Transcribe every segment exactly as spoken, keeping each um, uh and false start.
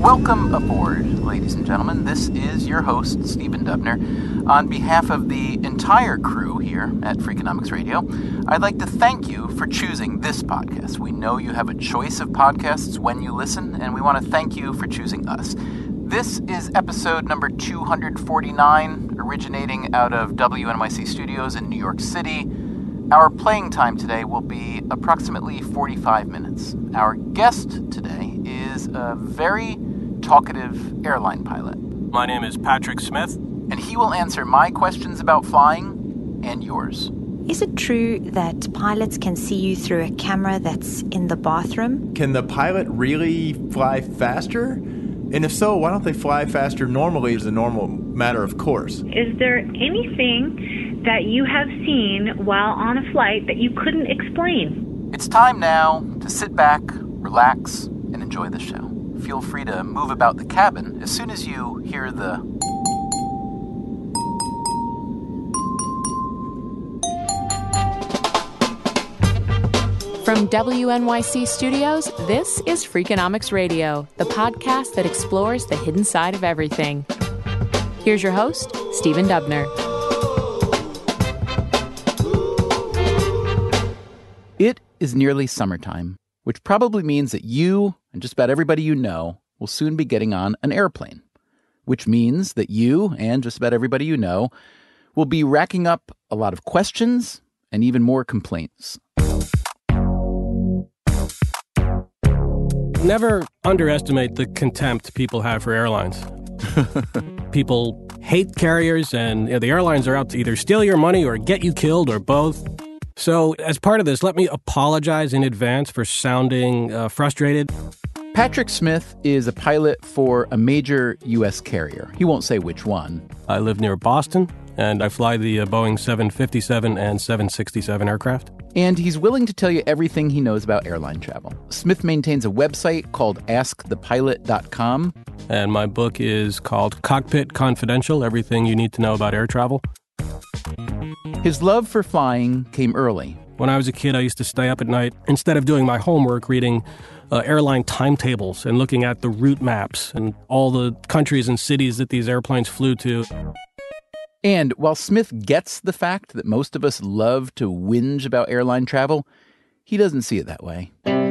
Welcome aboard, ladies and gentlemen. This is your host, Stephen Dubner. On behalf of the entire crew here at Freakonomics Radio, I'd like to thank you for choosing this podcast. We know you have a choice of podcasts when you listen, and we want to thank you for choosing us. This is episode number two hundred forty-nine, originating out of W N Y C Studios in New York City. Our playing time today will be approximately forty-five minutes. Our guest today is a very talkative airline pilot. My name is Patrick Smith. And he will answer my questions about flying and yours. Is it true that pilots can see you through a camera that's in the bathroom? Can the pilot really fly faster? And if so, why don't they fly faster normally as a normal matter of course? Is there anything that you have seen while on a flight that you couldn't explain? It's time now to sit back, relax, and enjoy the show. Feel free to move about the cabin as soon as you hear the... From W N Y C Studios, this is Freakonomics Radio, the podcast that explores the hidden side of everything. Here's your host, Stephen Dubner. It is nearly summertime, which probably means that you, and just about everybody you know, will soon be getting on an airplane. Which means that you, and just about everybody you know, will be racking up a lot of questions and even more complaints. Never underestimate the contempt people have for airlines. People hate carriers, and you know, the airlines are out to either steal your money or get you killed or both. So as part of this, let me apologize in advance for sounding uh, frustrated. Patrick Smith is a pilot for a major U S carrier. He won't say which one. I live near Boston, and I fly the uh, Boeing seven fifty-seven and seven sixty-seven aircraft. And he's willing to tell you everything he knows about airline travel. Smith maintains a website called ask the pilot dot com. And my book is called Cockpit Confidential, Everything You Need to Know About Air Travel. His love for flying came early. When I was a kid, I used to stay up at night, instead of doing my homework, reading uh, airline timetables and looking at the route maps and all the countries and cities that these airplanes flew to. And while Smith gets the fact that most of us love to whinge about airline travel, he doesn't see it that way.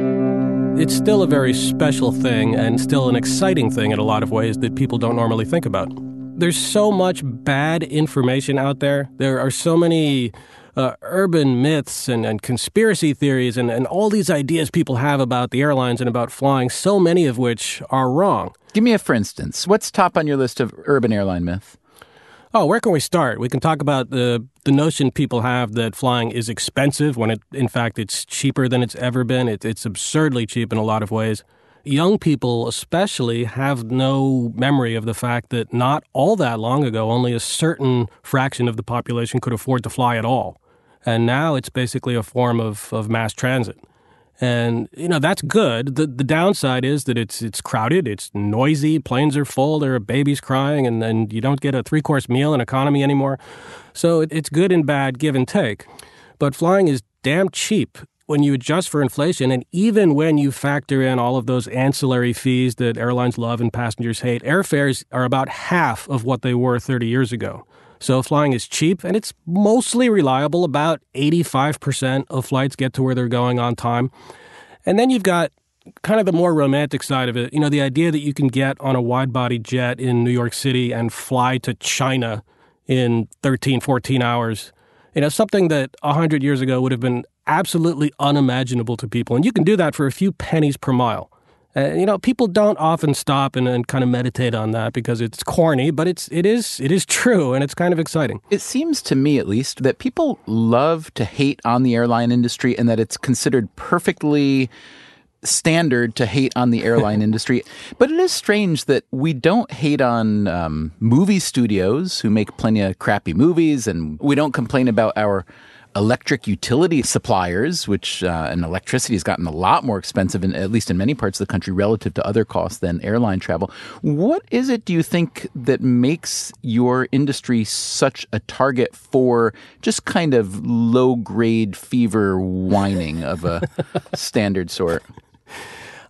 It's still a very special thing and still an exciting thing in a lot of ways that people don't normally think about. There's so much bad information out there. There are so many uh, urban myths and, and conspiracy theories and, and all these ideas people have about the airlines and about flying, so many of which are wrong. Give me a for instance. What's top on your list of urban airline myth? Oh, where can we start? We can talk about the the notion people have that flying is expensive when, it, in fact, it's cheaper than it's ever been. It, it's absurdly cheap in a lot of ways. Young people especially have no memory of the fact that not all that long ago, only a certain fraction of the population could afford to fly at all. And now it's basically a form of, of mass transit. And, you know, that's good. The the downside is that it's it's crowded, it's noisy, planes are full, there are babies crying, and then you don't get a three-course meal in economy anymore. So it, it's good and bad, give and take. But flying is damn cheap when you adjust for inflation, and even when you factor in all of those ancillary fees that airlines love and passengers hate, airfares are about half of what they were thirty years ago. So flying is cheap, and it's mostly reliable. About eighty-five percent of flights get to where they're going on time. And then you've got kind of the more romantic side of it. You know, the idea that you can get on a wide-body jet in New York City and fly to China in thirteen, fourteen hours. You know, something that one hundred years ago would have been absolutely unimaginable to people. And you can do that for a few pennies per mile. Uh, you know, people don't often stop and, and kind of meditate on that because it's corny, but it's it is it is true, and it's kind of exciting. It seems to me, at least, that people love to hate on the airline industry and that it's considered perfectly standard to hate on the airline industry. But it is strange that we don't hate on um, movie studios who make plenty of crappy movies, and we don't complain about our electric utility suppliers, which uh, and electricity has gotten a lot more expensive, in, at least in many parts of the country, relative to other costs than airline travel. What is it, do you think, that makes your industry such a target for just kind of low-grade fever whining of a standard sort?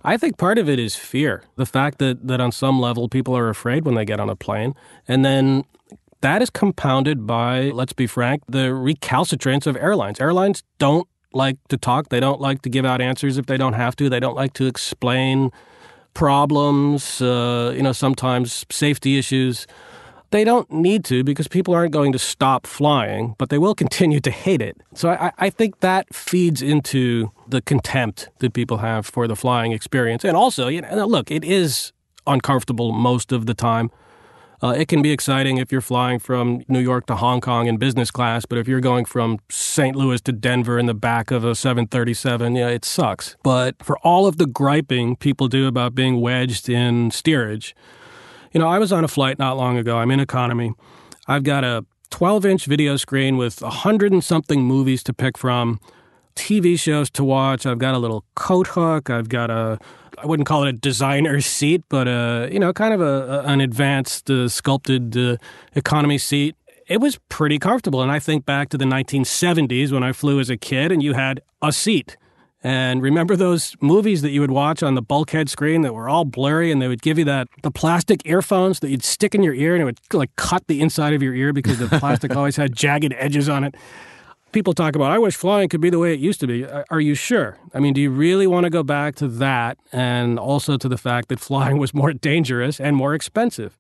I think part of it is fear. The fact that, that on some level people are afraid when they get on a plane. And then that is compounded by, let's be frank, the recalcitrance of airlines. Airlines don't like to talk. They don't like to give out answers if they don't have to. They don't like to explain problems, uh, you know, sometimes safety issues. They don't need to because people aren't going to stop flying, but they will continue to hate it. So I, I think that feeds into the contempt that people have for the flying experience. And also, you know, look, it is uncomfortable most of the time. Uh, it can be exciting if you're flying from New York to Hong Kong in business class, but if you're going from Saint Louis to Denver in the back of a seven thirty-seven, yeah, it sucks. But for all of the griping people do about being wedged in steerage, you know, I was on a flight not long ago. I'm in economy. I've got a twelve-inch video screen with a hundred and something movies to pick from, T V shows to watch. I've got a little coat hook. I've got a, I wouldn't call it a designer seat, but a, you know, kind of a, a an advanced uh, sculpted uh, economy seat. It was pretty comfortable. And I think back to the nineteen seventies when I flew as a kid and you had a seat. And remember those movies that you would watch on the bulkhead screen that were all blurry and they would give you that the plastic earphones that you'd stick in your ear and it would like cut the inside of your ear because the plastic always had jagged edges on it. People talk about, I wish flying could be the way it used to be. Are you sure? I mean, do you really want to go back to that and also to the fact that flying was more dangerous and more expensive?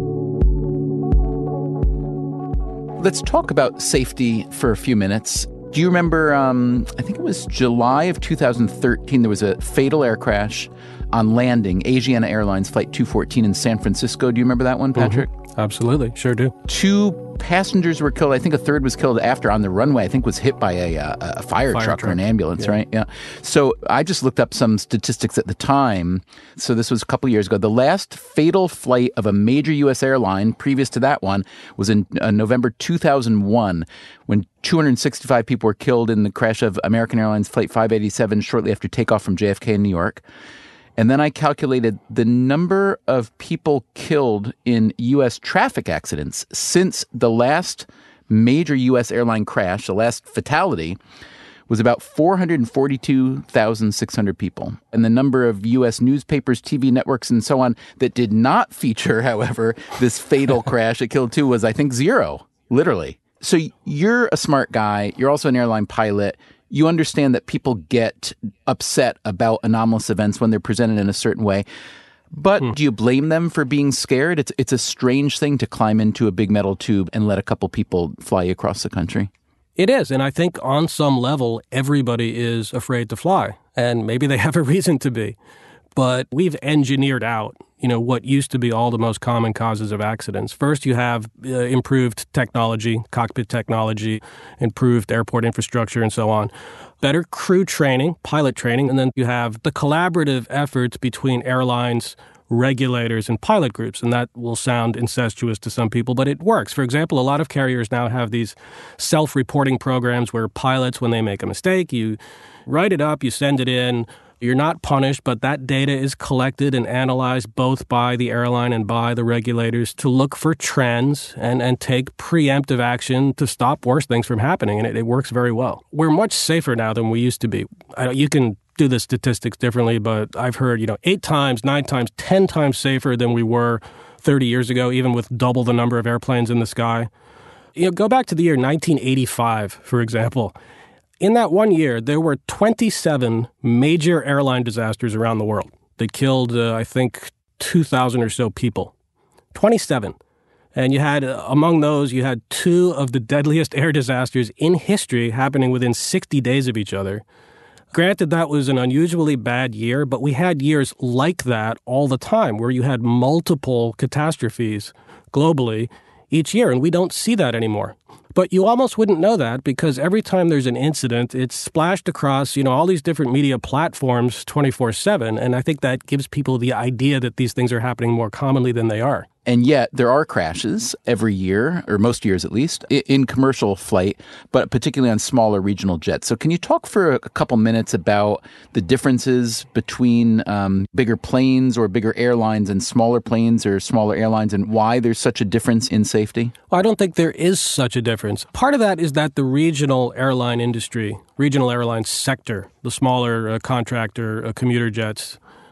Let's talk about safety for a few minutes. Do you remember, um, I think it was July of two thousand thirteen, there was a fatal air crash on landing, Asiana Airlines Flight two fourteen in San Francisco. Do you remember that one, Patrick? Mm-hmm. Absolutely. Sure do. Two passengers were killed. I think a third was killed after on the runway. I think was hit by a, a, a fire, fire truck, truck or an ambulance, yeah. right? Yeah. So I just looked up some statistics at the time. So this was a couple of years ago. The last fatal flight of a major U S airline previous to that one was in uh, November two thousand one when two hundred sixty-five people were killed in the crash of American Airlines Flight five eighty-seven shortly after takeoff from J F K in New York. And then I calculated the number of people killed in U S traffic accidents since the last major U S airline crash, the last fatality, was about four hundred forty-two thousand six hundred people. And the number of U S newspapers, T V networks, and so on that did not feature, however, this fatal crash that killed two was, I think, zero, literally. So you're a smart guy. You're also an airline pilot. You understand that people get upset about anomalous events when they're presented in a certain way. But hmm. do you blame them for being scared? It's it's a strange thing to climb into a big metal tube and let a couple people fly you across the country. It is. And I think on some level, everybody is afraid to fly. And maybe they have a reason to be. But we've engineered out, you know, what used to be all the most common causes of accidents. First, you have uh, improved technology, cockpit technology, improved airport infrastructure, and so on. Better crew training, pilot training, and then you have the collaborative efforts between airlines, regulators, and pilot groups. And that will sound incestuous to some people, but it works. For example, a lot of carriers now have these self-reporting programs where pilots, when they make a mistake, you write it up, you send it in. You're not punished, but that data is collected and analyzed both by the airline and by the regulators to look for trends and, and take preemptive action to stop worse things from happening. And it, it works very well. We're much safer now than we used to be. I, you can do the statistics differently, but I've heard, you know, eight times, nine times, ten times safer than we were thirty years ago, even with double the number of airplanes in the sky. You know, go back to the year nineteen eighty-five, for example. In that one year, there were twenty-seven major airline disasters around the world that killed, uh, I think, two thousand or so people. twenty-seven. And you had, uh, among those, you had two of the deadliest air disasters in history happening within sixty days of each other. Granted, that was an unusually bad year, but we had years like that all the time where you had multiple catastrophes globally each year, and we don't see that anymore. But you almost wouldn't know that because every time there's an incident, it's splashed across, you know, all these different media platforms twenty-four seven. And I think that gives people the idea that these things are happening more commonly than they are. And yet there are crashes every year, or most years at least, in commercial flight, but particularly on smaller regional jets. So can you talk for a couple minutes about the differences between um, bigger planes or bigger airlines and smaller planes or smaller airlines and why there's such a difference in safety? Well, I don't think there is such a difference. Part of that is that the regional airline industry, regional airline sector, the smaller uh, contractor uh, commuter jets,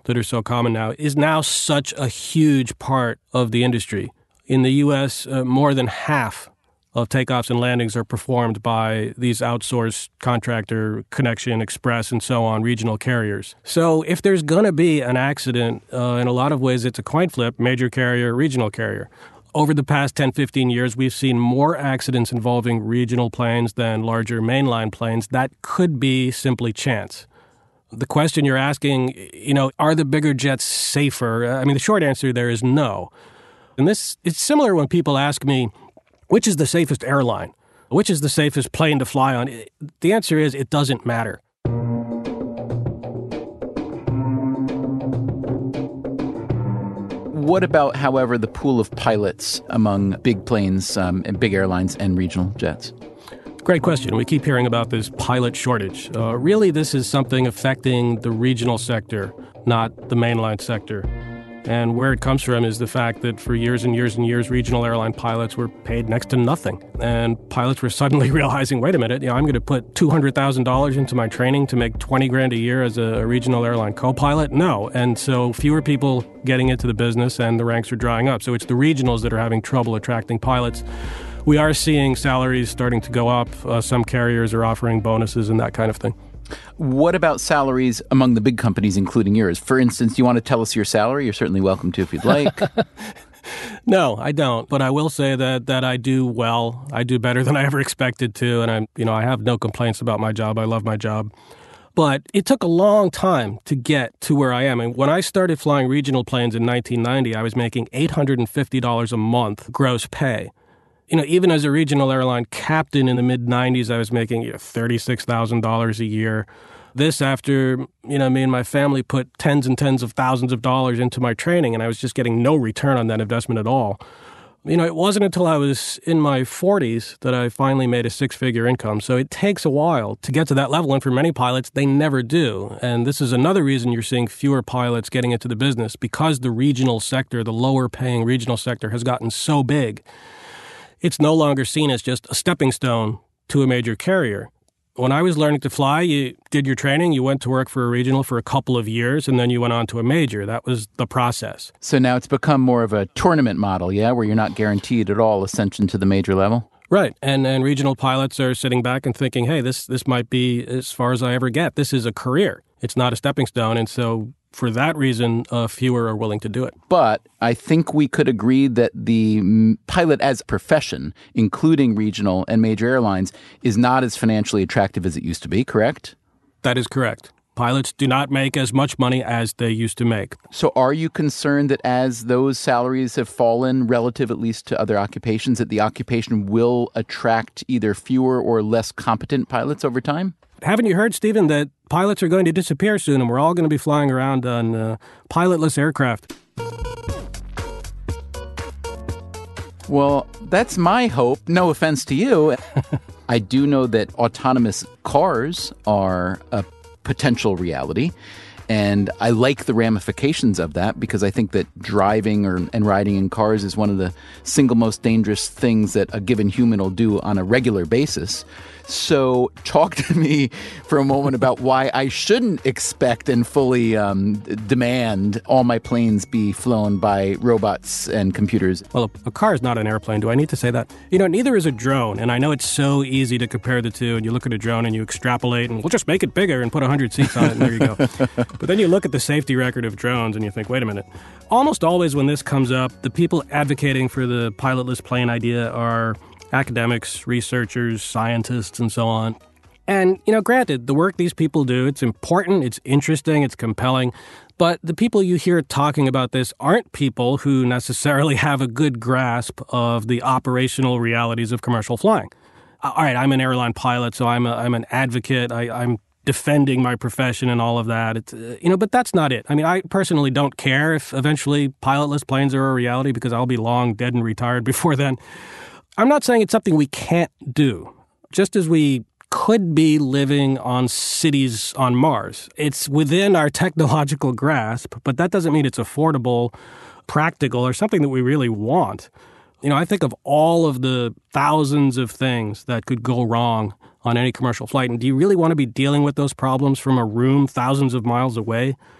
that are so common now is now such a huge part of the industry. In the U S, uh, more than half of takeoffs and landings are performed by these outsourced contractor, Connection, Express, and so on, regional carriers. So if there's going to be an accident, uh, in a lot of ways it's a coin flip, major carrier, regional carrier. Over the past ten, fifteen years, we've seen more accidents involving regional planes than larger mainline planes. That could be simply chance. The question you're asking, you know, are the bigger jets safer? I mean, the short answer there is no. And this, it's similar when people ask me, which is the safest airline? Which is the safest plane to fly on? The answer is it doesn't matter. What about, however, the pool of pilots among big planes um, and big airlines and regional jets? Great question. We keep hearing about this pilot shortage. Uh, really, this is something affecting the regional sector, not the mainline sector. And where it comes from is the fact that for years and years and years, regional airline pilots were paid next to nothing. And pilots were suddenly realizing, wait a minute, you know, I'm going to put two hundred thousand dollars into my training to make twenty grand a year as a, a regional airline co-pilot? No. And so fewer people getting into the business and the ranks are drying up. So it's the regionals that are having trouble attracting pilots. We are seeing salaries starting to go up. Uh, some carriers are offering bonuses and that kind of thing. What about salaries among the big companies, including yours? For instance, you want to tell us your salary? You're certainly welcome to if you'd like. No, I don't. But I will say that that I do well. I do better than I ever expected to. And I'm, you know, I have no complaints about my job. I love my job. But it took a long time to get to where I am. And when I started flying regional planes in nineteen ninety, I was making eight hundred fifty dollars a month gross pay. You know, even as a regional airline captain in the mid nineties, I was making you know, thirty-six thousand dollars a year. This after, you know, me and my family put tens and tens of thousands of dollars into my training, and I was just getting no return on that investment at all. You know, it wasn't until I was in my forties that I finally made a six-figure income. So it takes a while to get to that level, and for many pilots, they never do. And this is another reason you're seeing fewer pilots getting into the business, because the regional sector, the lower-paying regional sector, has gotten so big. It's no longer seen as just a stepping stone to a major carrier. When I was learning to fly, you did your training, you went to work for a regional for a couple of years, and then you went on to a major. That was the process. So now it's become more of a tournament model, yeah, where you're not guaranteed at all ascension to the major level? Right. And and regional pilots are sitting back and thinking, hey, this this might be as far as I ever get. This is a career. It's not a stepping stone. And so for that reason, uh, fewer are willing to do it. But I think we could agree that the pilot as a profession, including regional and major airlines, is not as financially attractive as it used to be, correct? That is correct. Pilots do not make as much money as they used to make. So are you concerned that as those salaries have fallen, relative at least to other occupations, that the occupation will attract either fewer or less competent pilots over time? Haven't you heard, Stephen, that pilots are going to disappear soon and we're all going to be flying around on uh, pilotless aircraft? Well, that's my hope. No offense to you. I do know that autonomous cars are a potential reality. And I like the ramifications of that because I think that driving or and riding in cars is one of the single most dangerous things that a given human will do on a regular basis. So talk to me for a moment about why I shouldn't expect and fully um, demand all my planes be flown by robots and computers. Well, a car is not an airplane. Do I need to say that? You know, neither is a drone. And I know it's so easy to compare the two. And you look at a drone and you extrapolate and we'll just make it bigger and put one hundred seats on it and there you go. But then you look at the safety record of drones and you think, wait a minute. Almost always when this comes up, the people advocating for the pilotless plane idea are academics, researchers, scientists, and so on. And, you know, granted, the work these people do, it's important, it's interesting, it's compelling, but the people you hear talking about this aren't people who necessarily have a good grasp of the operational realities of commercial flying. All right, I'm an airline pilot, so I'm a, I'm an advocate, I, I'm defending my profession and all of that. It's, uh, you know, but that's not it. I mean, I personally don't care if eventually pilotless planes are a reality because I'll be long dead and retired before then. I'm not saying it's something we can't do. Just as we could be living on cities on Mars. It's within our technological grasp, but that doesn't mean it's affordable, practical, or something that we really want. You know, I think of all of the thousands of things that could go wrong on any commercial flight. And do you really want to be dealing with those problems from a room thousands of miles away?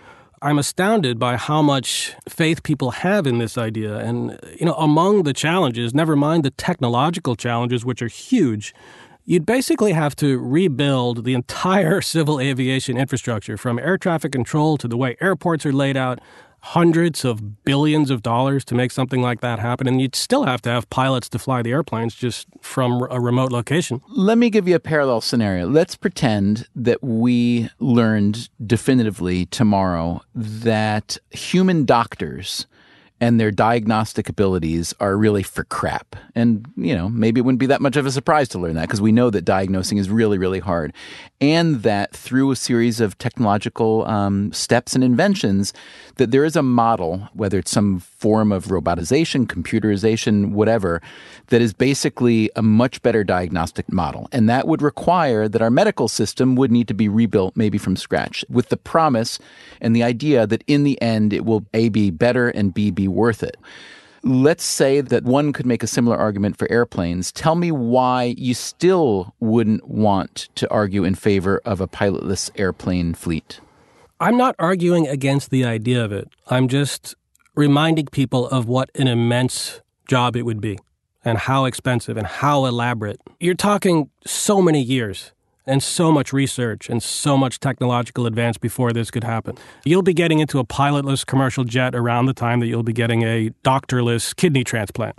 I'm astounded by how much faith people have in this idea. And, you know, among the challenges, never mind the technological challenges, which are huge, you'd basically have to rebuild the entire civil aviation infrastructure, from air traffic control to the way airports are laid out, hundreds of billions of dollars to make something like that happen. And you'd still have to have pilots to fly the airplanes just from a remote location. Let me give you a parallel scenario. Let's pretend that we learned definitively tomorrow that human doctors and their diagnostic abilities are really for crap. And, you know, maybe it wouldn't be that much of a surprise to learn that, because we know that diagnosing is really, really hard. And that through a series of technological um, steps and inventions, that there is a model, whether it's some form of robotization, computerization, whatever, that is basically a much better diagnostic model. And that would require that our medical system would need to be rebuilt maybe from scratch, with the promise and the idea that in the end it will A, be better, and B, be worth it. Let's say that one could make a similar argument for airplanes. Tell me why you still wouldn't want to argue in favor of a pilotless airplane fleet. I'm not arguing against the idea of it. I'm just reminding people of what an immense job it would be, and how expensive and how elaborate. You're talking so many years and so much research and so much technological advance before this could happen. You'll be getting into a pilotless commercial jet around the time that you'll be getting a doctorless kidney transplant.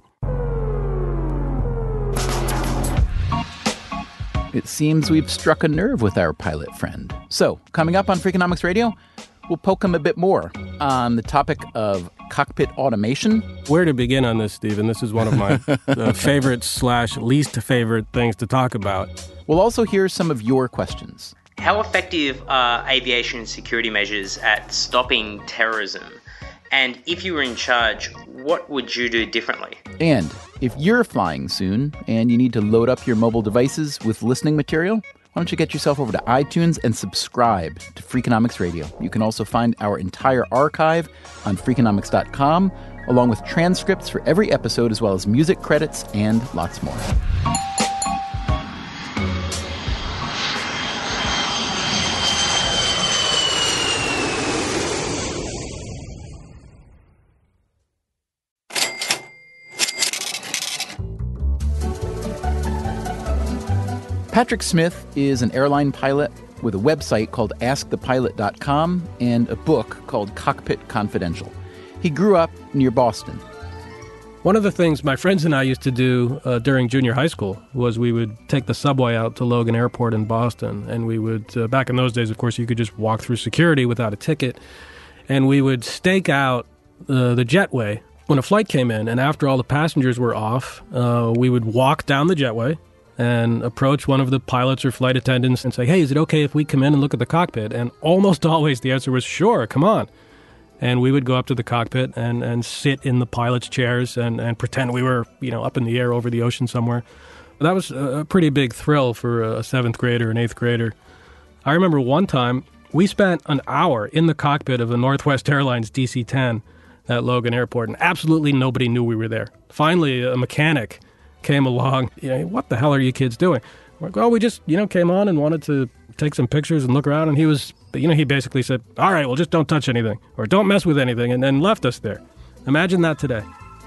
It seems we've struck a nerve with our pilot friend. So, coming up on Freakonomics Radio, we'll poke him a bit more on the topic of cockpit automation. Where to begin on this, Stephen? This is one of my uh, favorite slash least favorite things to talk about. We'll also hear some of your questions. How effective are aviation security measures at stopping terrorism? And if you were in charge, what would you do differently? And if you're flying soon and you need to load up your mobile devices with listening material, why don't you get yourself over to iTunes and subscribe to Freakonomics Radio. You can also find our entire archive on Freakonomics dot com, along with transcripts for every episode, as well as music credits and lots more. Patrick Smith is an airline pilot with a website called ask the pilot dot com and a book called Cockpit Confidential. He grew up near Boston. One of the things my friends and I used to do uh, during junior high school was we would take the subway out to Logan Airport in Boston, and we would, uh, back in those days, of course, you could just walk through security without a ticket, and we would stake out uh, the jetway when a flight came in, and after all the passengers were off, uh, we would walk down the jetway and approach one of the pilots or flight attendants and say, hey, is it okay if we come in and look at the cockpit? And almost always the answer was, sure, come on. And we would go up to the cockpit and, and sit in the pilot's chairs and, and pretend we were, you know, up in the air over the ocean somewhere. That was a pretty big thrill for a seventh grader, an eighth grader. I remember one time we spent an hour in the cockpit of a Northwest Airlines D C ten at Logan Airport, and absolutely nobody knew we were there. Finally, a mechanic came along. You know, what the hell are you kids doing? We're like, well, we just, you know, came on and wanted to take some pictures and look around. And he was, you know, he basically said, all right, well, just don't touch anything or don't mess with anything, and then left us there. Imagine that today.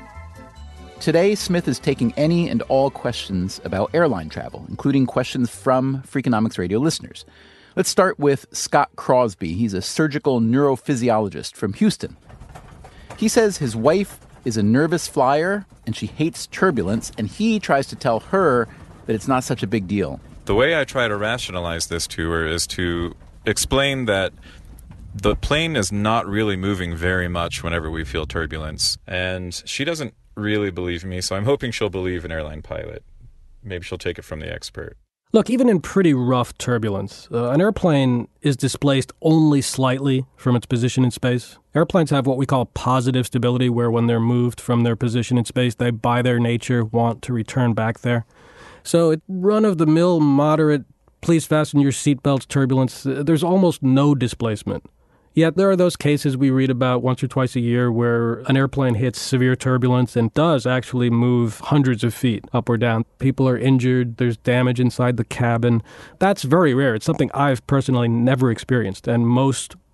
Today, Smith is taking any and all questions about airline travel, including questions from Freakonomics Radio listeners. Let's start with Scott Crosby. He's a surgical neurophysiologist from Houston. He says his wife is a nervous flyer and she hates turbulence, and he tries to tell her that it's not such a big deal. The way I try to rationalize this to her is to explain that the plane is not really moving very much whenever we feel turbulence, and she doesn't really believe me, so I'm hoping she'll believe an airline pilot. Maybe she'll take it from the expert. Look, even in pretty rough turbulence, uh, an airplane is displaced only slightly from its position in space. Airplanes have what we call positive stability, where when they're moved from their position in space, they, by their nature, want to return back there. So it run-of-the-mill, moderate, please fasten your seatbelts turbulence, uh, there's almost no displacement. Yet there are those cases we read about once or twice a year where an airplane hits severe turbulence and does actually move hundreds of feet up or down. People are injured, there's damage inside the cabin. That's very rare. It's something I've personally never experienced, and most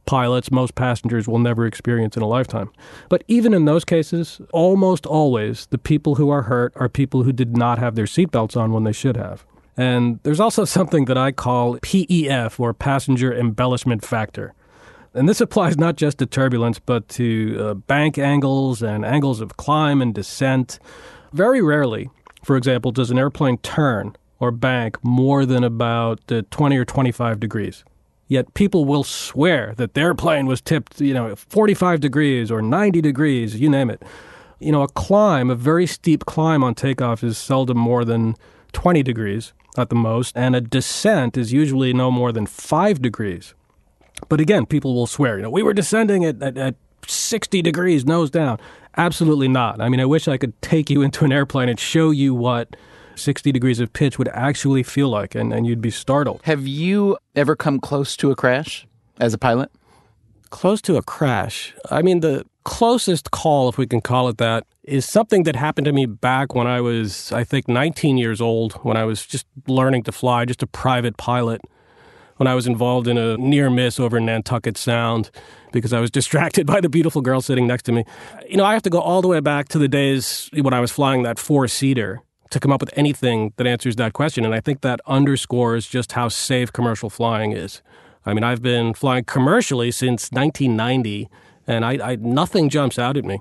pilots, most passengers will never experience in a lifetime. But even in those cases, almost always the people who are hurt are people who did not have their seatbelts on when they should have. And there's also something that I call P E F, or passenger embellishment factor. And this applies not just to turbulence, but to uh, bank angles and angles of climb and descent. Very rarely, for example, does an airplane turn or bank more than about uh, twenty or twenty-five degrees. Yet people will swear that their plane was tipped, you know, forty-five degrees or ninety degrees, you name it. You know, a climb, a very steep climb on takeoff is seldom more than twenty degrees at the most, and a descent is usually no more than five degrees. But again, people will swear, you know, we were descending at, at, at sixty degrees, nose down. Absolutely not. I mean, I wish I could take you into an airplane and show you what sixty degrees of pitch would actually feel like, and, and you'd be startled. Have you ever come close to a crash as a pilot? Close to a crash? I mean, the closest call, if we can call it that, is something that happened to me back when I was, I think, nineteen years old, when I was just learning to fly, just a private pilot, when I was involved in a near miss over Nantucket Sound because I was distracted by the beautiful girl sitting next to me. You know, I have to go all the way back to the days when I was flying that four-seater to come up with anything that answers that question. And I think that underscores just how safe commercial flying is. I mean, I've been flying commercially since nineteen ninety, and I, I nothing jumps out at me.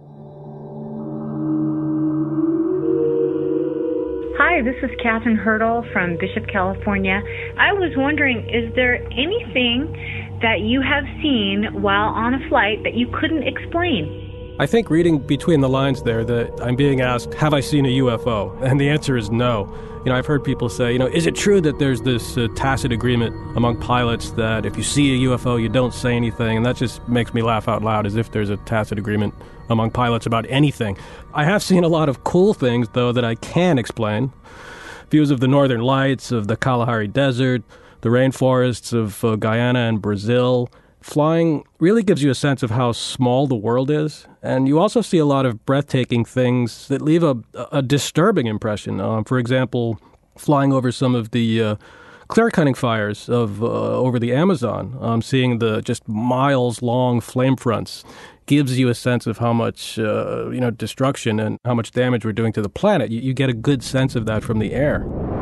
Hi, this is Catherine Hurdle from Bishop, California. I was wondering, is there anything that you have seen while on a flight that you couldn't explain? I think reading between the lines there that I'm being asked, have I seen a U F O? And the answer is no. You know, I've heard people say, you know, is it true that there's this uh, tacit agreement among pilots that if you see a U F O, you don't say anything? And that just makes me laugh out loud, as if there's a tacit agreement among pilots about anything. I have seen a lot of cool things, though, that I can explain. Views of the northern lights, of the Kalahari Desert, the rainforests of uh, Guyana and Brazil. Flying really gives you a sense of how small the world is. And you also see a lot of breathtaking things that leave a, a disturbing impression. Um, for example, flying over some of the uh, clear-cutting fires of uh, over the Amazon, um, seeing the just miles-long flame fronts gives you a sense of how much uh, you know destruction and how much damage we're doing to the planet. You, you get a good sense of that from the air.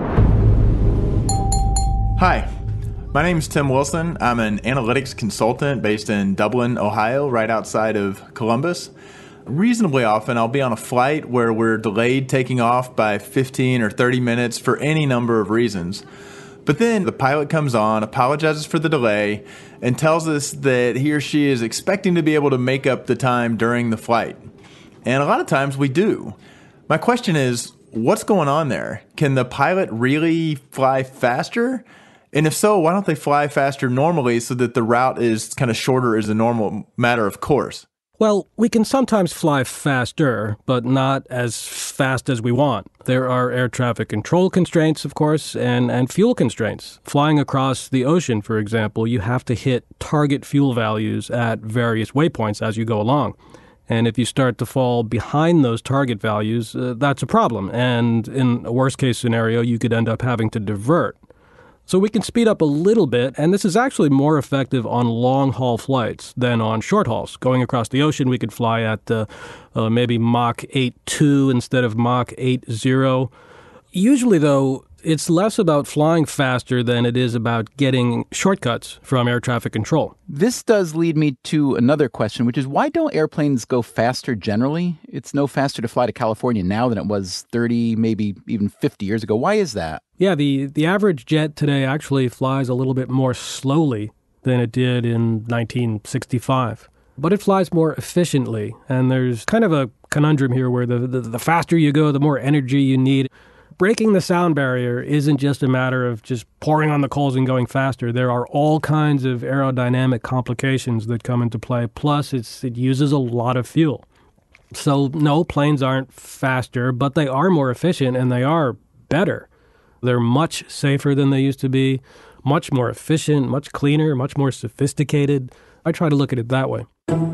Hi. My name is Tim Wilson. I'm an analytics consultant based in Dublin, Ohio, right outside of Columbus. Reasonably often, I'll be on a flight where we're delayed taking off by fifteen or thirty minutes for any number of reasons. But then the pilot comes on, apologizes for the delay, and tells us that he or she is expecting to be able to make up the time during the flight. And a lot of times we do. My question is, what's going on there? Can the pilot really fly faster? And if so, why don't they fly faster normally so that the route is kind of shorter as a normal matter of course? Well, we can sometimes fly faster, but not as fast as we want. There are air traffic control constraints, of course, and, and fuel constraints. Flying across the ocean, for example, you have to hit target fuel values at various waypoints as you go along. And if you start to fall behind those target values, uh, that's a problem. And in a worst-case scenario, you could end up having to divert. So we can speed up a little bit, and this is actually more effective on long-haul flights than on short hauls. Going across the ocean, we could fly at uh, uh, maybe Mach eight point two instead of Mach eight point zero. Usually, though, it's less about flying faster than it is about getting shortcuts from air traffic control. This does lead me to another question, which is why don't airplanes go faster generally? It's no faster to fly to California now than it was thirty, maybe even fifty years ago. Why is that? Yeah, the, the average jet today actually flies a little bit more slowly than it did in nineteen sixty-five. But it flies more efficiently, and there's kind of a conundrum here where the, the, the faster you go, the more energy you need. Breaking the sound barrier isn't just a matter of just pouring on the coals and going faster. There are all kinds of aerodynamic complications that come into play. Plus, it's, it uses a lot of fuel. So, no, planes aren't faster, but they are more efficient and they are better. They're much safer than they used to be, much more efficient, much cleaner, much more sophisticated. I try to look at it that way.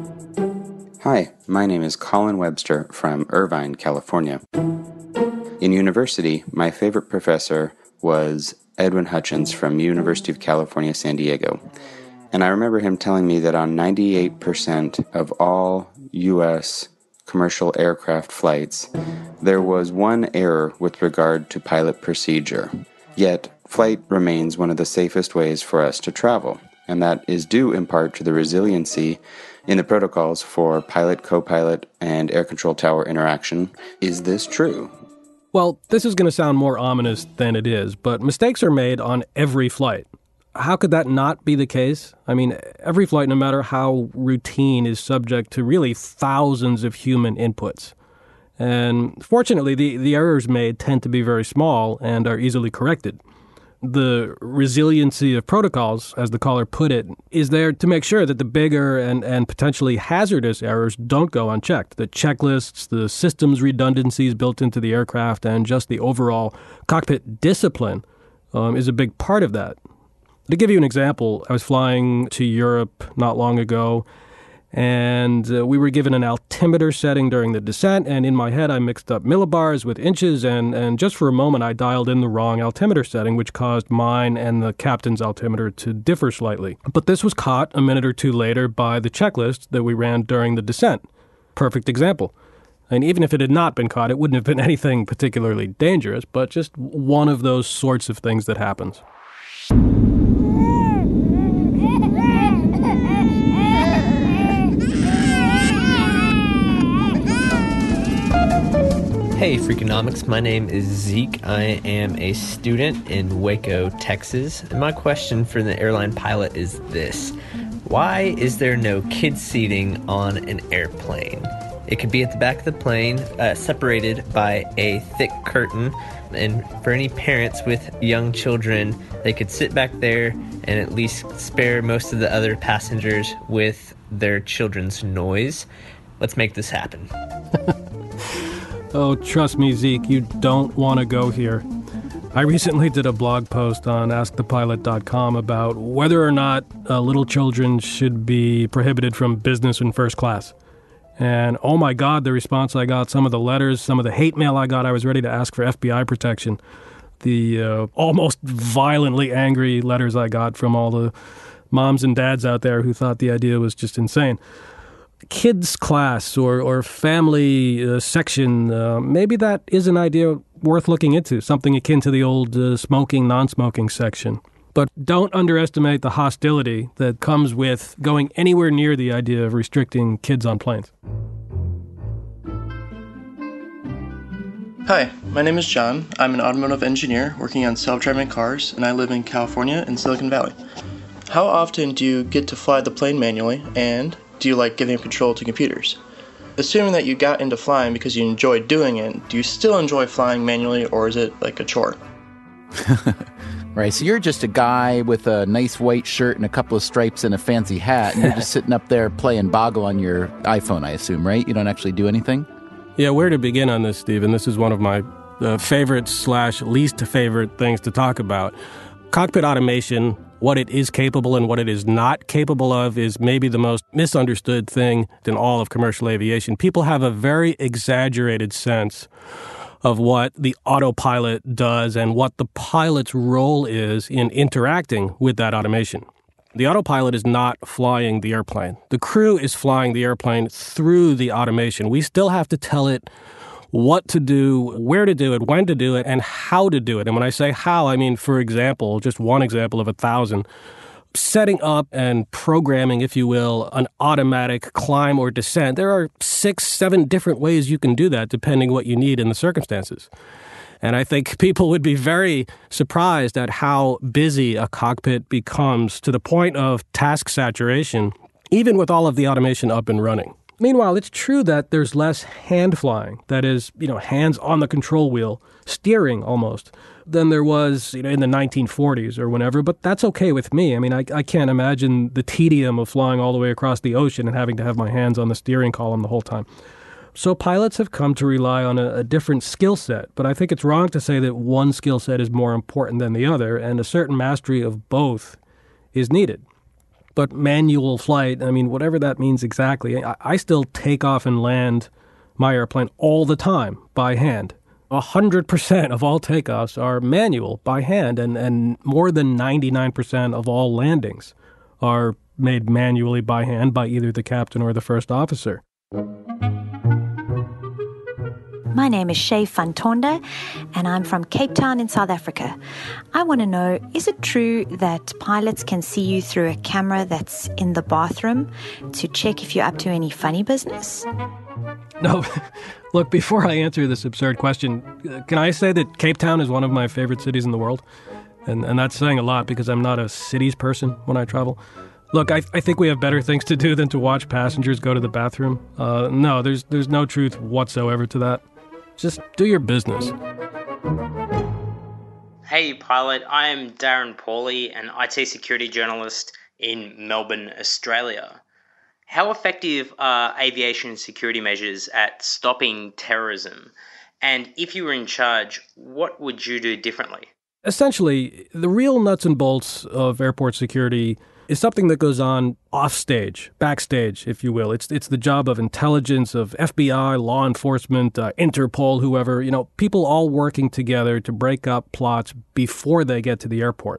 Hi, my name is Colin Webster from Irvine, California. In university, my favorite professor was Edwin Hutchins from University of California, San Diego. And I remember him telling me that on ninety-eight percent of all U S commercial aircraft flights, there was one error with regard to pilot procedure. Yet, flight remains one of the safest ways for us to travel, and that is due in part to the resiliency in the protocols for pilot, co-pilot, and air control tower interaction. Is this true? Well, this is going to sound more ominous than it is, but mistakes are made on every flight. How could that not be the case? I mean, every flight, no matter how routine, is subject to really thousands of human inputs. And fortunately, the, the errors made tend to be very small and are easily corrected. The resiliency of protocols, as the caller put it, is there to make sure that the bigger and, and potentially hazardous errors don't go unchecked. The checklists, the systems redundancies built into the aircraft, and just the overall cockpit discipline um, is a big part of that. To give you an example, I was flying to Europe not long ago, and uh, we were given an altimeter setting during the descent, and in my head I mixed up millibars with inches, and, and just for a moment I dialed in the wrong altimeter setting, which caused mine and the captain's altimeter to differ slightly. But this was caught a minute or two later by the checklist that we ran during the descent. Perfect example. And even if it had not been caught, it wouldn't have been anything particularly dangerous, but just one of those sorts of things that happens. Hey, Freakonomics. My name is Zeke. I am a student in Waco, Texas. And my question for the airline pilot is this. Why is there no kid seating on an airplane? It could be at the back of the plane, uh, separated by a thick curtain. And for any parents with young children, they could sit back there and at least spare most of the other passengers with their children's noise. Let's make this happen. Oh, trust me, Zeke, you don't want to go here. I recently did a blog post on ask the pilot dot com about whether or not uh, little children should be prohibited from business and first class. And oh my God, the response I got, some of the letters, some of the hate mail I got, I was ready to ask for F B I protection. The uh, almost violently angry letters I got from all the moms and dads out there who thought the idea was just insane. Kids class or, or family uh, section, uh, maybe that is an idea worth looking into, something akin to the old uh, smoking, non-smoking section. But don't underestimate the hostility that comes with going anywhere near the idea of restricting kids on planes. Hi, my name is John. I'm an automotive engineer working on self-driving cars, and I live in California in Silicon Valley. How often do you get to fly the plane manually, and do you like giving control to computers? Assuming that you got into flying because you enjoyed doing it, do you still enjoy flying manually, or is it like a chore? Right, so you're just a guy with a nice white shirt and a couple of stripes and a fancy hat, and you're just sitting up there playing Boggle on your iPhone, I assume, right? You don't actually do anything? Yeah, where to begin on this, Stephen? This is one of my uh, favorite slash least favorite things to talk about. Cockpit automation, what it is capable and what it is not capable of, is maybe the most misunderstood thing in all of commercial aviation. People have a very exaggerated sense of what the autopilot does and what the pilot's role is in interacting with that automation. The autopilot is not flying the airplane. The crew is flying the airplane through the automation. We still have to tell it what to do, where to do it, when to do it, and how to do it. And when I say how, I mean, for example, just one example of a thousand, setting up and programming, if you will, an automatic climb or descent. There are six, seven different ways you can do that depending what you need in the circumstances. And I think people would be very surprised at how busy a cockpit becomes to the point of task saturation, even with all of the automation up and running. Meanwhile, it's true that there's less hand flying, that is, you know, hands on the control wheel, steering almost, than there was, you know, in the nineteen forties or whenever, but that's okay with me. I mean, I, I can't imagine the tedium of flying all the way across the ocean and having to have my hands on the steering column the whole time. So pilots have come to rely on a, a different skill set, but I think it's wrong to say that one skill set is more important than the other, and a certain mastery of both is needed. But manual flight, I mean, whatever that means exactly, I, I still take off and land my airplane all the time by hand. A hundred percent of all takeoffs are manual by hand, and, and more than ninety-nine percent of all landings are made manually by hand by either the captain or the first officer. My name is Shay Fantonda, and I'm from Cape Town in South Africa. I want to know, is it true that pilots can see you through a camera that's in the bathroom to check if you're up to any funny business? No. Look, before I answer this absurd question, can I say that Cape Town is one of my favorite cities in the world? And, and that's saying a lot because I'm not a cities person when I travel. Look, I, I think we have better things to do than to watch passengers go to the bathroom. Uh, no, there's there's no truth whatsoever to that. Just do your business. Hey, pilot. I am Darren Pauly, an I T security journalist in Melbourne, Australia. How effective are aviation security measures at stopping terrorism? And if you were in charge, what would you do differently? Essentially, the real nuts and bolts of airport security is something that goes on offstage, backstage, if you will. It's it's the job of intelligence, of F B I, law enforcement, uh, Interpol, whoever, you know, people all working together to break up plots before they get to the airport.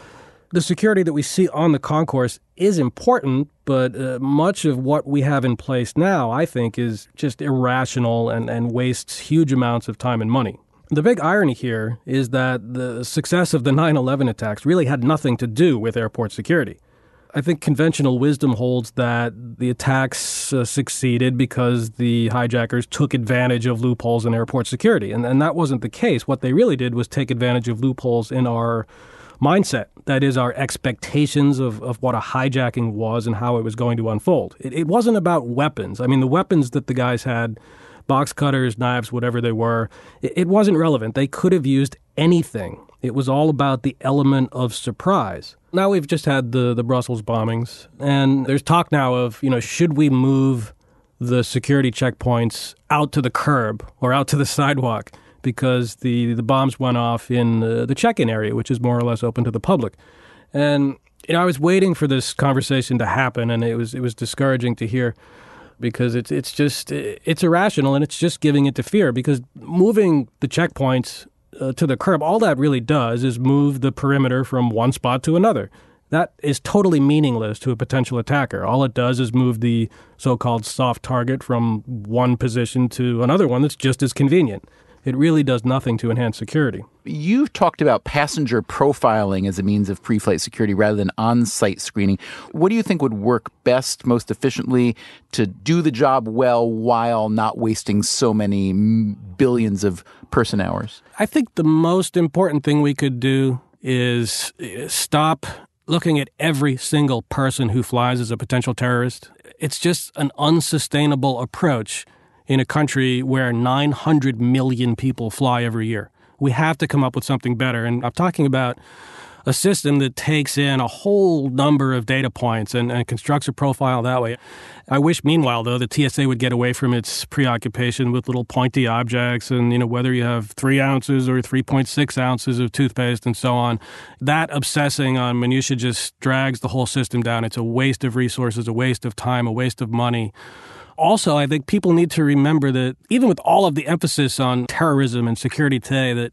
The security that we see on the concourse is important, but uh, much of what we have in place now, I think, is just irrational and, and wastes huge amounts of time and money. The big irony here is that the success of the nine eleven attacks really had nothing to do with airport security. I think conventional wisdom holds that the attacks uh, succeeded because the hijackers took advantage of loopholes in airport security. And, and that wasn't the case. What they really did was take advantage of loopholes in our mindset. That is, our expectations of, of what a hijacking was and how it was going to unfold. It, it wasn't about weapons. I mean, the weapons that the guys had, box cutters, knives, whatever they were, it, it wasn't relevant. They could have used anything. It was all about the element of surprise. Now we've just had the, the Brussels bombings, and there's talk now of, you know, should we move the security checkpoints out to the curb or out to the sidewalk because the, the bombs went off in uh, the check-in area, which is more or less open to the public. And, you know, I was waiting for this conversation to happen, and it was it was discouraging to hear because it's it's just, it's irrational, and it's just giving into fear because moving the checkpoints Uh, to the curb, all that really does is move the perimeter from one spot to another. That is totally meaningless to a potential attacker. All it does is move the so-called soft target from one position to another one that's just as convenient. It really does nothing to enhance security. You've talked about passenger profiling as a means of pre-flight security rather than on-site screening. What do you think would work best, most efficiently, to do the job well while not wasting so many billions of person hours? I think the most important thing we could do is stop looking at every single person who flies as a potential terrorist. It's just an unsustainable approach in a country where nine hundred million people fly every year. We have to come up with something better. And I'm talking about a system that takes in a whole number of data points and, and constructs a profile that way. I wish, meanwhile, though, the T S A would get away from its preoccupation with little pointy objects and, you know, whether you have three ounces or three point six ounces of toothpaste and so on. That obsessing on minutia just drags the whole system down. It's a waste of resources, a waste of time, a waste of money. Also, I think people need to remember that even with all of the emphasis on terrorism and security today, that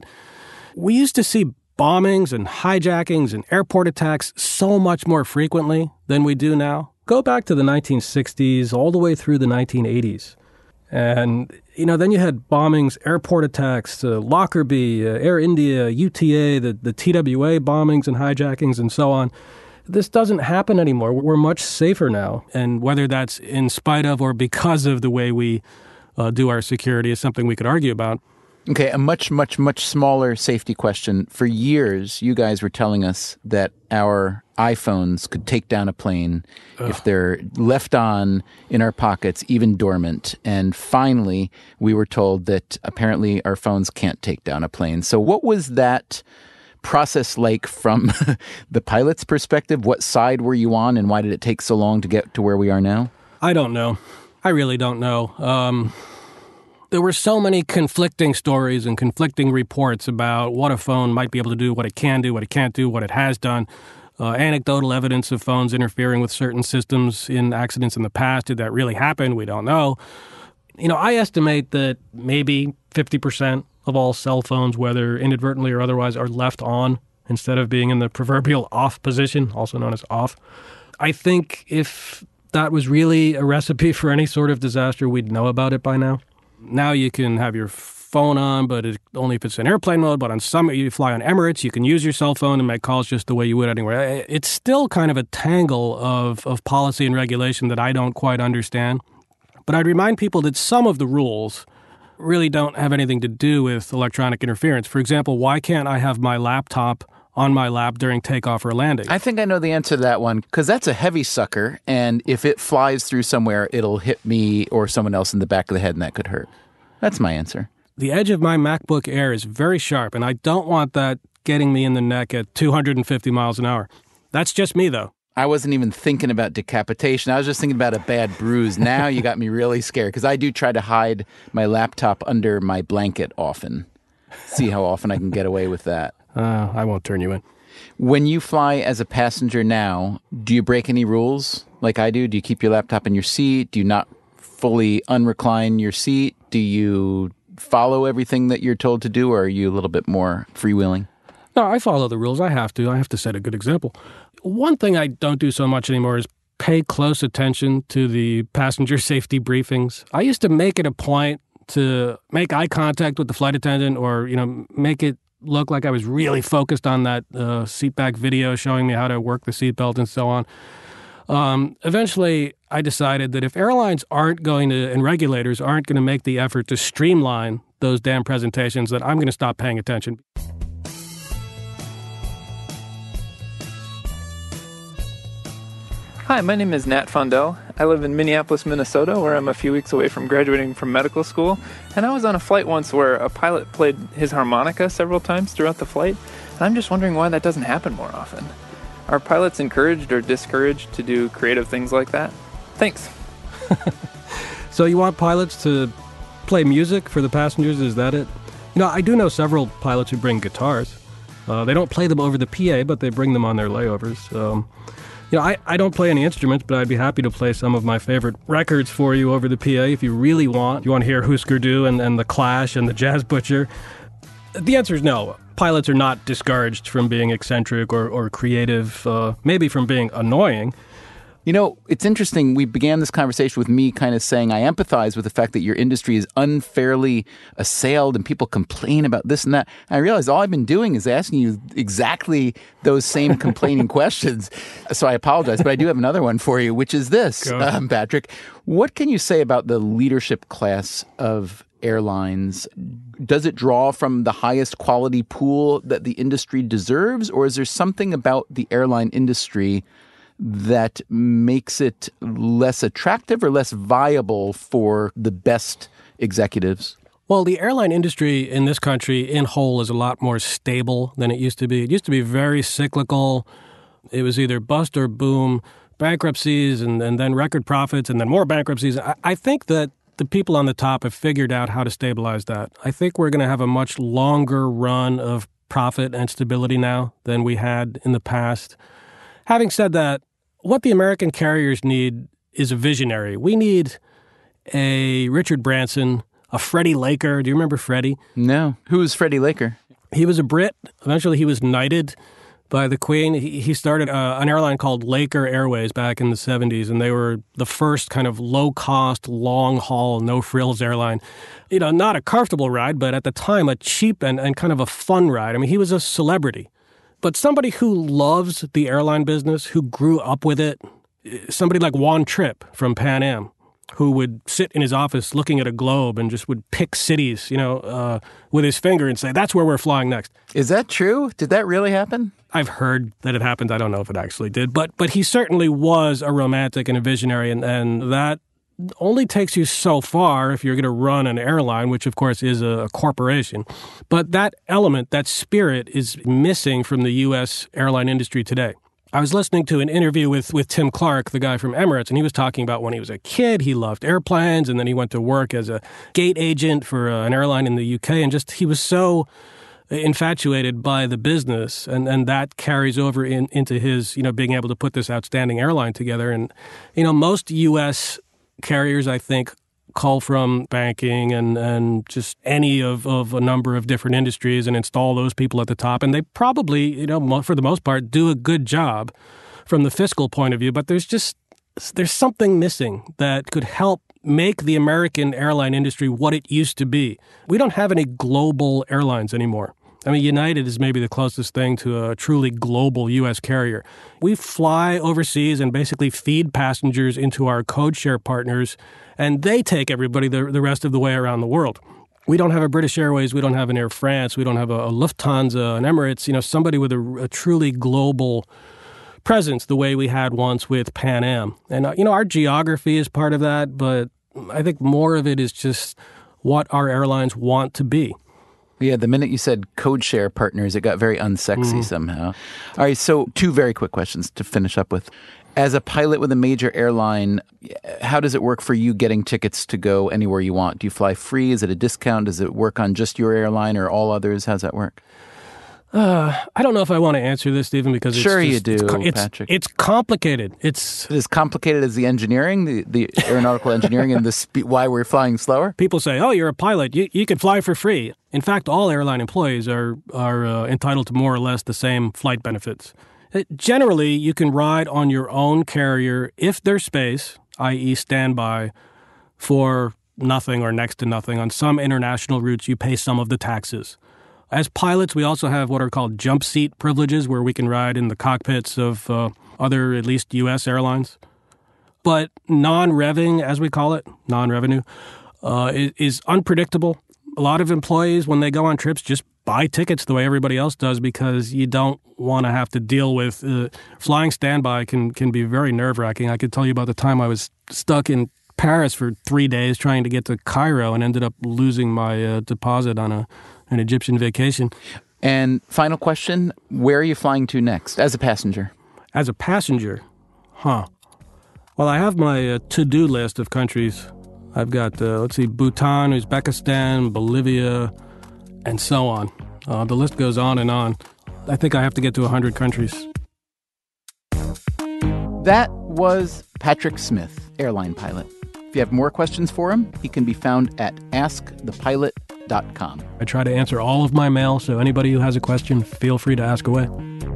we used to see bombings and hijackings and airport attacks so much more frequently than we do now. Go back to the nineteen sixties all the way through the nineteen eighties. And, you know, then you had bombings, airport attacks, uh, Lockerbie, uh, Air India, U T A, the, the T W A bombings and hijackings and so on. This doesn't happen anymore. We're much safer now. And whether that's in spite of or because of the way we uh, do our security is something we could argue about. Okay, a much, much, much smaller safety question. For years, you guys were telling us that our iPhones could take down a plane Ugh. if they're left on in our pockets, even dormant. And finally, we were told that apparently our phones can't take down a plane. So what was that process like from the pilot's perspective? What side were you on, and why did it take so long to get to where we are now? I don't know. I really don't know. Um, there were so many conflicting stories and conflicting reports about what a phone might be able to do, what it can do, what it can't do, what it has done. Uh, anecdotal evidence of phones interfering with certain systems in accidents in the past. Did that really happen? We don't know. You know, I estimate that maybe fifty percent of all cell phones, whether inadvertently or otherwise, are left on instead of being in the proverbial off position, also known as off. I think if that was really a recipe for any sort of disaster, we'd know about it by now. Now you can have your phone on, but it, only if it's in airplane mode. But on some, you fly on Emirates, you can use your cell phone and make calls just the way you would anywhere. It's still kind of a tangle of, of policy and regulation that I don't quite understand. But I'd remind people that some of the rules really don't have anything to do with electronic interference. For example, why can't I have my laptop on my lap during takeoff or landing? I think I know the answer to that one, because that's a heavy sucker, and if it flies through somewhere, it'll hit me or someone else in the back of the head, and that could hurt. That's my answer. The edge of my MacBook Air is very sharp, and I don't want that getting me in the neck at two hundred fifty miles an hour. That's just me, though. I wasn't even thinking about decapitation. I was just thinking about a bad bruise. Now you got me really scared, because I do try to hide my laptop under my blanket often. See how often I can get away with that. Uh, I won't turn you in. When you fly as a passenger now, do you break any rules like I do? Do you keep your laptop in your seat? Do you not fully unrecline your seat? Do you follow everything that you're told to do, or are you a little bit more freewheeling? No, I follow the rules. I have to. I have to set a good example. One thing I don't do so much anymore is pay close attention to the passenger safety briefings. I used to make it a point to make eye contact with the flight attendant, or, you know, make it look like I was really focused on that uh, seatback video showing me how to work the seatbelt and so on. Um, eventually, I decided that if airlines aren't going to, and regulators aren't going to make the effort to streamline those damn presentations, that I'm going to stop paying attention. Hi, my name is Nat Fondell. I live in Minneapolis, Minnesota, where I'm a few weeks away from graduating from medical school. And I was on a flight once where a pilot played his harmonica several times throughout the flight. And I'm just wondering why that doesn't happen more often. Are pilots encouraged or discouraged to do creative things like that? Thanks. So you want pilots to play music for the passengers? Is that it? You know, I do know several pilots who bring guitars. Uh, they don't play them over the P A, but they bring them on their layovers. Um, you know, I, I don't play any instruments, but I'd be happy to play some of my favorite records for you over the P A if you really want. You want to hear Husker Du and, and The Clash and the Jazz Butcher? The answer is no. Pilots are not discouraged from being eccentric or, or creative, uh, maybe from being annoying. You know, it's interesting. We began this conversation with me kind of saying I empathize with the fact that your industry is unfairly assailed and people complain about this and that. And I realized all I've been doing is asking you exactly those same complaining questions. So I apologize, but I do have another one for you, which is this, um, Patrick. What can you say about the leadership class of airlines? Does it draw from the highest quality pool that the industry deserves, or is there something about the airline industry that makes it less attractive or less viable for the best executives? Well, the airline industry in this country in whole is a lot more stable than it used to be. It used to be very cyclical. It was either bust or boom, bankruptcies and, and then record profits and then more bankruptcies. I, I think that the people on the top have figured out how to stabilize that. I think we're going to have a much longer run of profit and stability now than we had in the past. Having said that, what the American carriers need is a visionary. We need a Richard Branson, a Freddie Laker. Do you remember Freddie? No. Who was Freddie Laker? He was a Brit. Eventually he was knighted by the Queen. He, he started uh, an airline called Laker Airways back in the seventies, and they were the first kind of low-cost, long-haul, no-frills airline. You know, not a comfortable ride, but at the time a cheap and, and kind of a fun ride. I mean, he was a celebrity. But somebody who loves the airline business, who grew up with it, somebody like Juan Trippe from Pan Am, who would sit in his office looking at a globe and just would pick cities, you know, uh, with his finger and say, that's where we're flying next. Is that true? Did that really happen? I've heard that it happened. I don't know if it actually did. But but he certainly was a romantic and a visionary, and, and that only takes you so far if you're going to run an airline, which of course is a corporation. But that element, that spirit, is missing from the U S airline industry today. I was listening to an interview with, with Tim Clark, the guy from Emirates, and he was talking about when he was a kid, he loved airplanes, and then he went to work as a gate agent for uh, an airline in the U K, and just he was so infatuated by the business, and, and that carries over in, into his, you know, being able to put this outstanding airline together. And, you know, most U S carriers, I think, call from banking and, and just any of, of a number of different industries and install those people at the top. And they probably, you know, for the most part, do a good job. from the fiscal point of view, but there's just there's something missing that could help make the American airline industry what it used to be. We don't have any global airlines anymore. I mean, United is maybe the closest thing to a truly global U S carrier. We fly overseas and basically feed passengers into our code share partners, and they take everybody the, the rest of the way around the world. We don't have a British Airways. We don't have an Air France. We don't have a, a Lufthansa, an Emirates, you know, somebody with a, a truly global presence the way we had once with Pan Am. And, uh, you know, our geography is part of that, but I think more of it is just what our airlines want to be. Yeah, the minute you said code share partners, it got very unsexy mm. somehow. All right, so two very quick questions to finish up with. As a pilot with a major airline, how does it work for you getting tickets to go anywhere you want? Do you fly free? Is it a discount? Does it work on just your airline or all others? How's that work? Uh, I don't know if I want to answer this, Stephen, because it's sure just, you do, it's, Patrick. It's, it's complicated. It's as complicated as the engineering, the, the aeronautical engineering, and the spe- why we're flying slower. People say, "Oh, you're a pilot. You you can fly for free." In fact, all airline employees are are uh, entitled to more or less the same flight benefits. It, generally, you can ride on your own carrier if there's space, that is, standby, for nothing or next to nothing. On some international routes, you pay some of the taxes. As pilots, we also have what are called jump seat privileges, where we can ride in the cockpits of uh, other, at least U S airlines. But non-revving, as we call it, non-revenue, uh, is, is unpredictable. A lot of employees, when they go on trips, just buy tickets the way everybody else does because you don't want to have to deal with uh, flying standby can, can be very nerve-wracking. I could tell you about the time I was stuck in Paris for three days trying to get to Cairo and ended up losing my uh, deposit on a an Egyptian vacation. And final question, where are you flying to next as a passenger? As a passenger? Huh. Well, I have my uh, to-do list of countries. I've got, uh, let's see, Bhutan, Uzbekistan, Bolivia, and so on. Uh, the list goes on and on. I think I have to get to one hundred countries. That was Patrick Smith, airline pilot. If you have more questions for him, he can be found at ask the pilot dot com. I try to answer all of my mail, so anybody who has a question, feel free to ask away.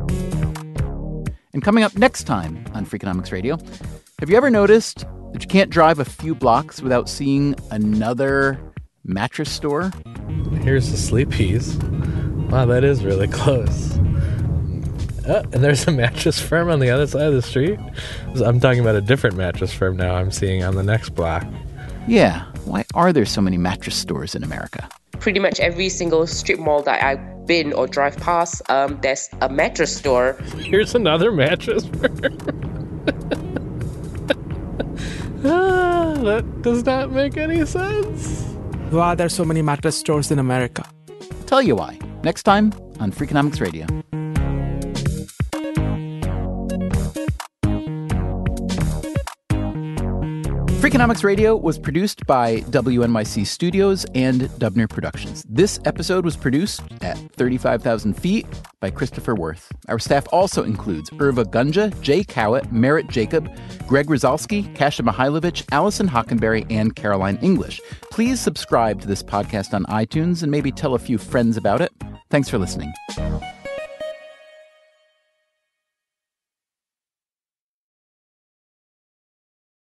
And coming up next time on Freakonomics Radio, have you ever noticed that you can't drive a few blocks without seeing another mattress store? Here's the Sleepies. Wow, that is really close. Oh, and there's a mattress firm on the other side of the street. I'm talking about a different mattress firm now I'm seeing on the next block. Yeah, why are there so many mattress stores in America? Pretty much every single strip mall that I've been or drive past, um, there's a mattress store. Here's another mattress firm. ah, that does not make any sense. Why are there so many mattress stores in America? I'll tell you why. Next time on Freakonomics Radio. Freakonomics Radio was produced by W N Y C Studios and Dubner Productions. This episode was produced at thirty-five thousand feet by Christopher Worth. Our staff also includes Irva Gunja, Jay Cowett, Merritt Jacob, Greg Rozalski, Kasia Mihailovich, Allison Hockenberry, and Caroline English. Please subscribe to this podcast on iTunes and maybe tell a few friends about it. Thanks for listening.